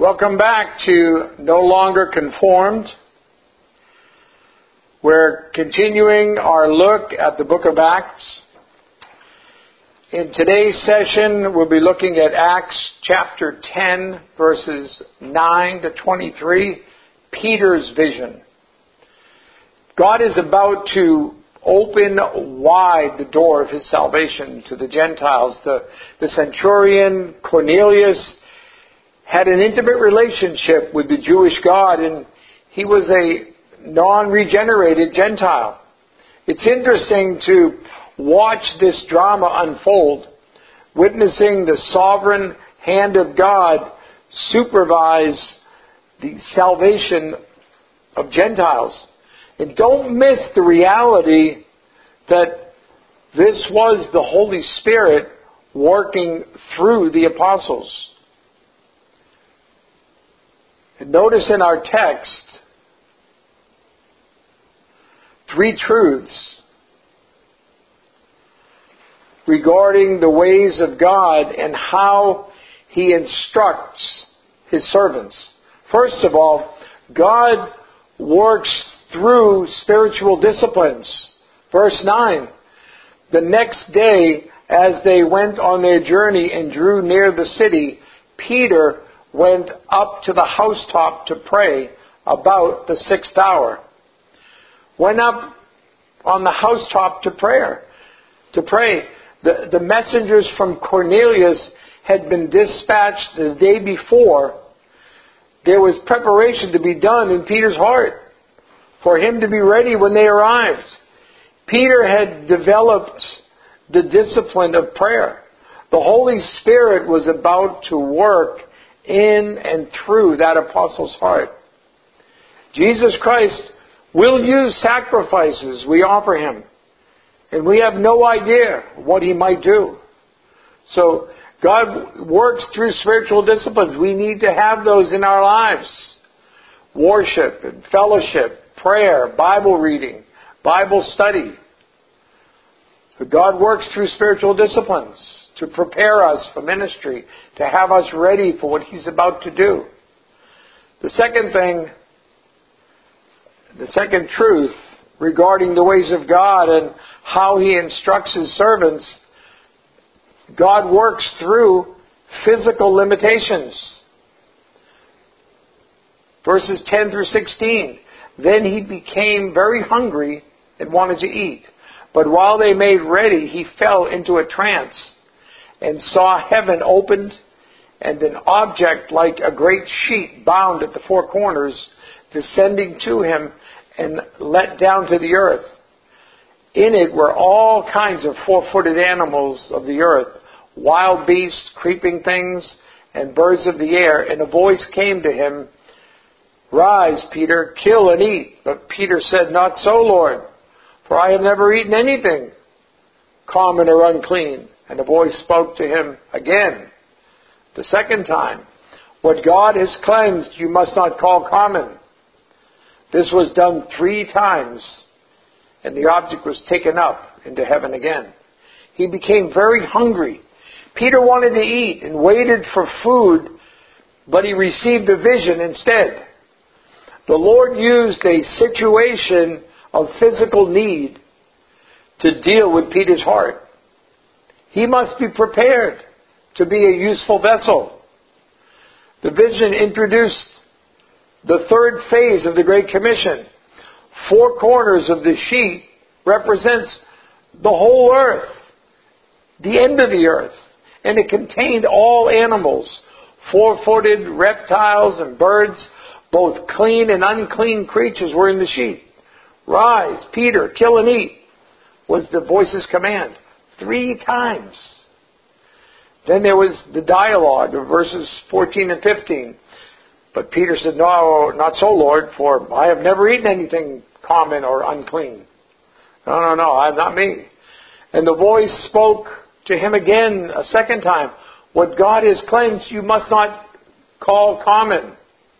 Welcome back to No Longer Conformed. We're continuing our look at the book of Acts. In today's session, we'll be looking at Acts chapter 10, verses 9 to 23, Peter's vision. God is about to open wide the door of his salvation to the Gentiles. The centurion Cornelius had an intimate relationship with the Jewish God, and he was a non-regenerated Gentile. It's interesting to watch this drama unfold, witnessing the sovereign hand of God supervise the salvation of Gentiles. And don't miss the reality that this was the Holy Spirit working through the apostles. And notice in our text, three truths regarding the ways of God and how He instructs His servants. First of all, God works through spiritual disciplines. Verse 9, the next day as they went on their journey and drew near the city, Peter went up to the housetop to pray about the 6th hour. Went up on the housetop to pray. The messengers from Cornelius had been dispatched the day before. There was preparation to be done in Peter's heart for him to be ready when they arrived. Peter had developed the discipline of prayer. The Holy Spirit was about to work in and through that apostle's heart. Jesus Christ will use sacrifices we offer Him, and we have no idea what He might do. So God works through spiritual disciplines. We need to have those in our lives. Worship and fellowship, prayer, Bible reading, Bible study. But God works through spiritual disciplines to prepare us for ministry, to have us ready for what He's about to do. The second truth regarding the ways of God and how He instructs His servants, God works through physical limitations. Verses 10 through 16. Then he became very hungry and wanted to eat. But while they made ready, he fell into a trance and saw heaven opened and an object like a great sheet bound at the four corners descending to him and let down to the earth. In it were all kinds of four-footed animals of the earth, wild beasts, creeping things, and birds of the air. And a voice came to him, "Rise, Peter, kill and eat." But Peter said, "Not so, Lord, for I have never eaten anything common or unclean." And a voice spoke to him again, the second time, "What God has cleansed you must not call common." This was done 3 times, and the object was taken up into heaven again. He became very hungry. Peter wanted to eat and waited for food, but he received a vision instead. The Lord used a situation of physical need to deal with Peter's heart. He must be prepared to be a useful vessel. The vision introduced the third phase of the Great Commission. 4 corners of the sheet represents the whole earth, the end of the earth, and it contained all animals, 4-footed reptiles and birds, both clean and unclean creatures were in the sheet. "Rise, Peter, kill and eat," was the voice's command. 3 times. Then there was the dialogue of verses 14 and 15. But Peter said, "No, not so, Lord, for I have never eaten anything common or unclean." No, not me. And the voice spoke to him again a second time. "What God has cleansed you must not call common."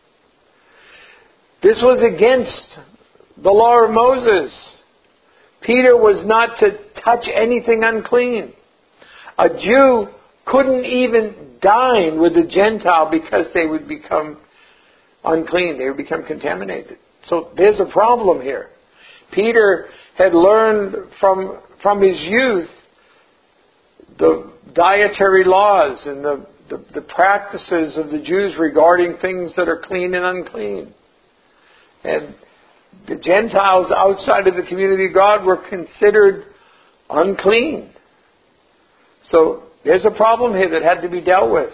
This was against the law of Moses. Peter was not to touch anything unclean. A Jew couldn't even dine with the Gentile because they would become unclean. They would become contaminated. So there's a problem here. Peter had learned from his youth the dietary laws and the practices of the Jews regarding things that are clean and unclean. And the Gentiles outside of the community of God were considered unclean. So there's a problem here that had to be dealt with.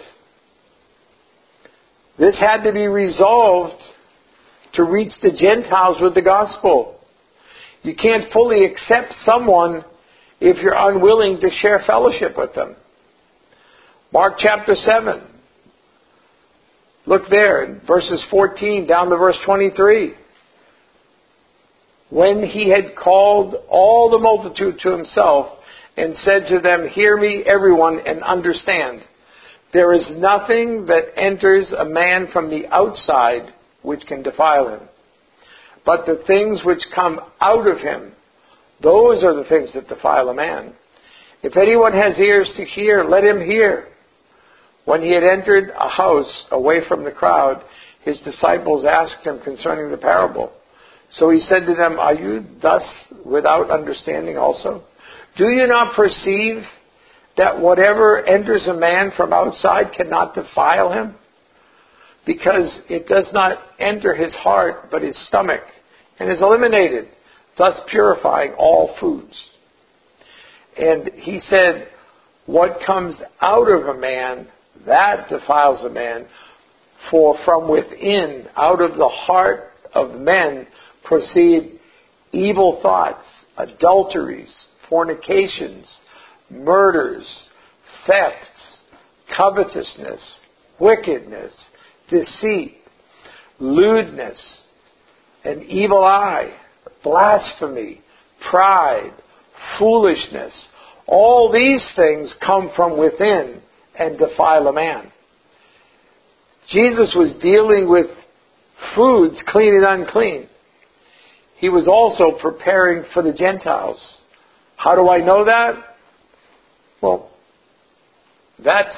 This had to be resolved to reach the Gentiles with the gospel. You can't fully accept someone if you're unwilling to share fellowship with them. Mark chapter 7. Look there, verses 14 down to verse 23. When he had called all the multitude to himself and said to them, "Hear me, everyone, and understand. There is nothing that enters a man from the outside which can defile him. But the things which come out of him, those are the things that defile a man. If anyone has ears to hear, let him hear." When he had entered a house away from the crowd, his disciples asked him concerning the parable. So he said to them, "Are you thus without understanding also? Do you not perceive that whatever enters a man from outside cannot defile him? Because it does not enter his heart, but his stomach, and is eliminated, thus purifying all foods." And he said, "What comes out of a man, that defiles a man. For from within, out of the heart of men, proceed evil thoughts, adulteries, fornications, murders, thefts, covetousness, wickedness, deceit, lewdness, an evil eye, blasphemy, pride, foolishness. All these things come from within and defile a man." Jesus was dealing with foods clean and unclean. He was also preparing for the Gentiles. How do I know that? Well, that's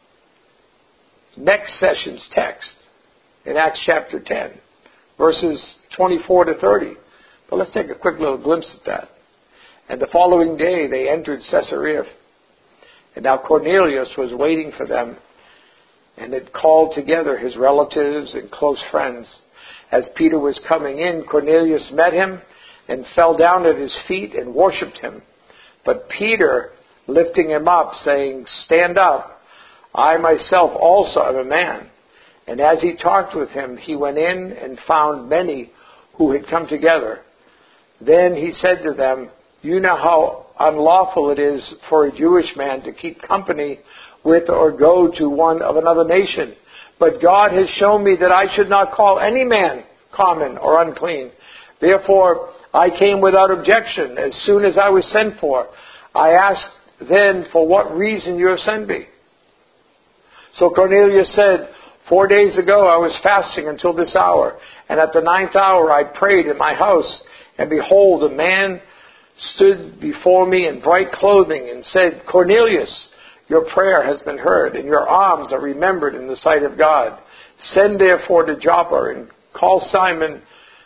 next session's text in Acts chapter 10, verses 24 to 30. But let's take a quick little glimpse at that. "And the following day they entered Caesarea. And now Cornelius was waiting for them and had called together his relatives and close friends. As Peter was coming in, Cornelius met him and fell down at his feet and worshipped him. But Peter, lifting him up, saying, 'Stand up, I myself also am a man.' And as he talked with him, he went in and found many who had come together. Then he said to them, 'You know how unlawful it is for a Jewish man to keep company with or go to one of another nation. But God has shown me that I should not call any man common or unclean. Therefore I came without objection as soon as I was sent for. I asked then for what reason you have sent me.' So Cornelius said, 4 days ago I was fasting until this hour, and at the 9th hour I prayed in my house, and behold, a man stood before me in bright clothing and said, 'Cornelius, your prayer has been heard, and your alms are remembered in the sight of God. Send therefore to Joppa and call Simon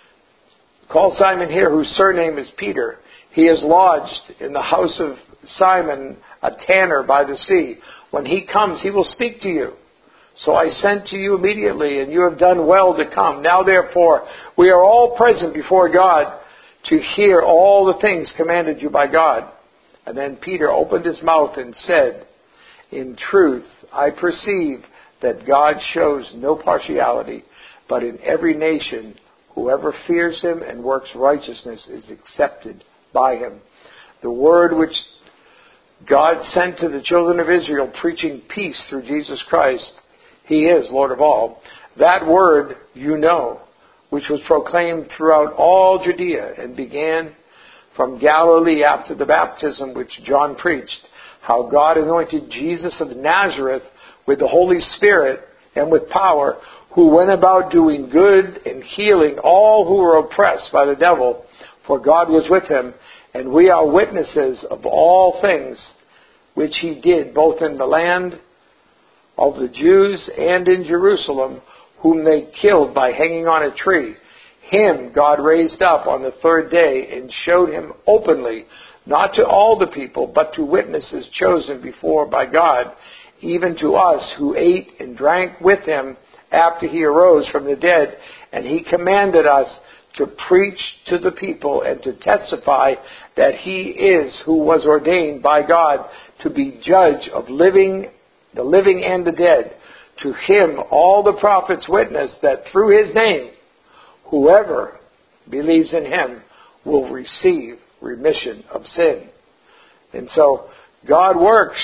here, whose surname is Peter. He is lodged in the house of Simon, a tanner by the sea. When he comes, he will speak to you.' So I sent to you immediately, and you have done well to come. Now therefore, we are all present before God to hear all the things commanded you by God." And then Peter opened his mouth and said, "In truth, I perceive that God shows no partiality, but in every nation, whoever fears him and works righteousness is accepted by him." The word which God sent to the children of Israel, preaching peace through Jesus Christ, he is Lord of all. That word you know, which was proclaimed throughout all Judea and began from Galilee after the baptism which John preached, how God anointed Jesus of Nazareth with the Holy Spirit and with power, who went about doing good and healing all who were oppressed by the devil, for God was with him. And we are witnesses of all things which he did, both in the land of the Jews and in Jerusalem, whom they killed by hanging on a tree. Him God raised up on the third day and showed him openly, not to all the people, but to witnesses chosen before by God, even to us who ate and drank with him after he arose from the dead. And he commanded us to preach to the people and to testify that he is who was ordained by God to be judge of the living and the dead. To him all the prophets witness that through his name whoever believes in him will receive remission of sin. And so God works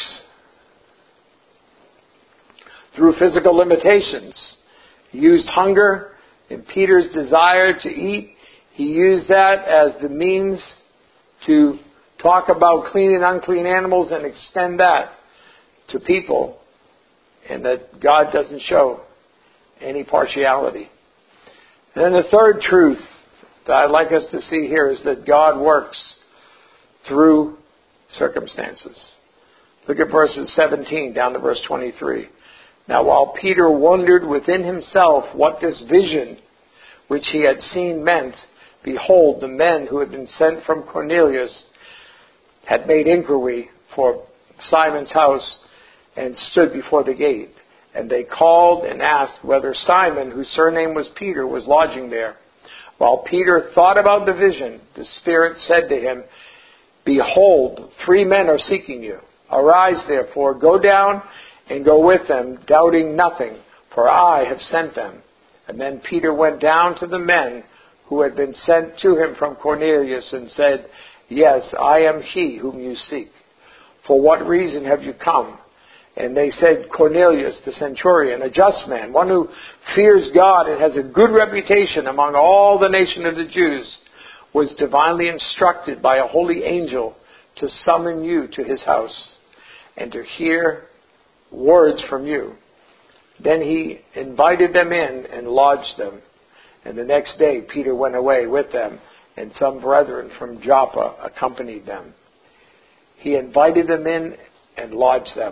through physical limitations. He used hunger and Peter's desire to eat. He used that as the means to talk about clean and unclean animals and extend that to people, and that God doesn't show any partiality. And then the third truth that I'd like us to see here is that God works through circumstances. Look at verses 17 down to verse 23. Now while Peter wondered within himself what this vision which he had seen meant, behold, the men who had been sent from Cornelius had made inquiry for Simon's house and stood before the gate. And they called and asked whether Simon, whose surname was Peter, was lodging there. While Peter thought about the vision, the Spirit said to him, behold, 3 men are seeking you. Arise, therefore, go down and go with them, doubting nothing, for I have sent them. And then Peter went down to the men who had been sent to him from Cornelius and said, yes, I am he whom you seek. For what reason have you come? And they said, Cornelius, the centurion, a just man, one who fears God and has a good reputation among all the nation of the Jews, was divinely instructed by a holy angel to summon you to his house and to hear words from you. Then he invited them in and lodged them. And the next day Peter went away with them, and some brethren from Joppa accompanied them. He invited them in and lodged them.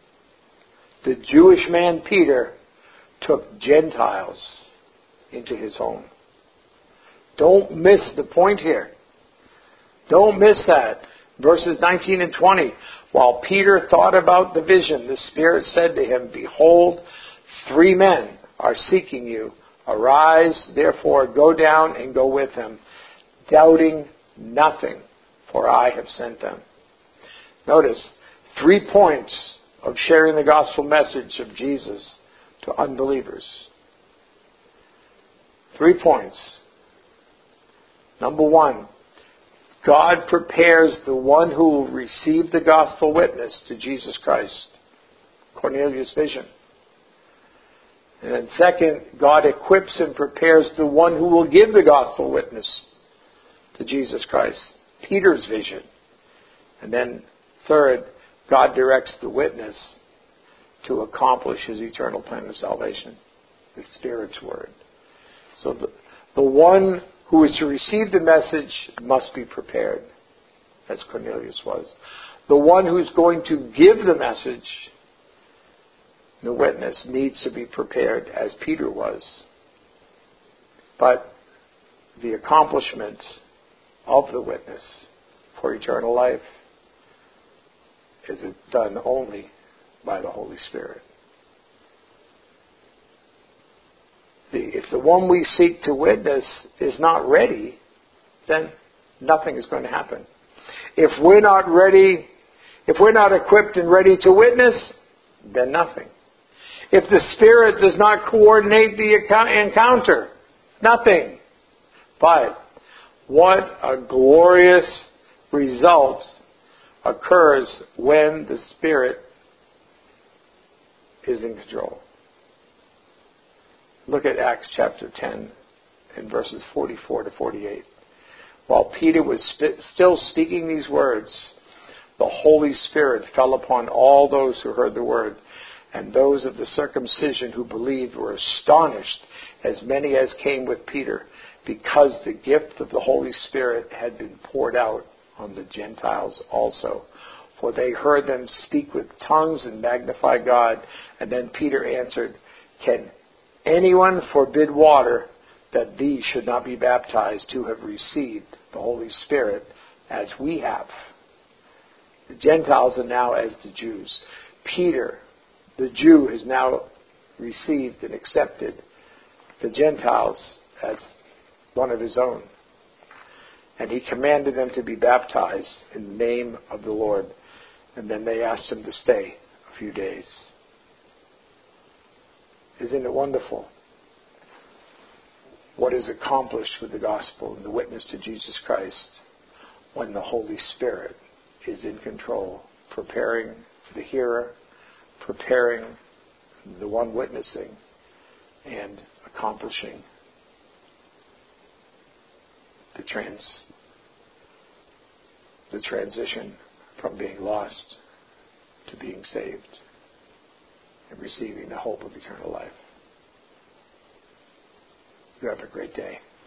The Jewish man Peter took Gentiles into his home. Don't miss the point here. Don't miss that. Verses 19 and 20. While Peter thought about the vision, the Spirit said to him, behold, 3 men are seeking you. Arise, therefore, go down and go with them, doubting nothing, for I have sent them. Notice, 3 points of sharing the gospel message of Jesus to unbelievers. 3 points. Number 1, God prepares the one who will receive the gospel witness to Jesus Christ. Cornelius' vision. And then second, God equips and prepares the one who will give the gospel witness to Jesus Christ. Peter's vision. And then third, God directs the witness to accomplish his eternal plan of salvation. The Spirit's word. So the one who is to receive the message must be prepared, as Cornelius was. The one who's going to give the message, the witness, needs to be prepared, as Peter was. But the accomplishment of the witness for eternal life is done only by the Holy Spirit. If the one we seek to witness is not ready, then nothing is going to happen. If we're not ready, if we're not equipped and ready to witness, then nothing. If the Spirit does not coordinate the encounter, nothing. But what a glorious result occurs when the Spirit is in control. Look at Acts chapter 10 and verses 44 to 48. While Peter was still speaking these words, the Holy Spirit fell upon all those who heard the word, and those of the circumcision who believed were astonished, as many as came with Peter, because the gift of the Holy Spirit had been poured out on the Gentiles also. for they heard them speak with tongues and magnify God. And then Peter answered, can anyone forbid water that these should not be baptized who have received the Holy Spirit as we have? The Gentiles are now as the Jews. Peter, the Jew, has now received and accepted the Gentiles as one of his own. And he commanded them to be baptized in the name of the Lord. And then they asked him to stay a few days. Isn't it wonderful what is accomplished with the gospel and the witness to Jesus Christ when the Holy Spirit is in control, preparing the hearer, preparing the one witnessing, and accomplishing the transition from being lost to being saved and receiving the hope of eternal life. You have a great day.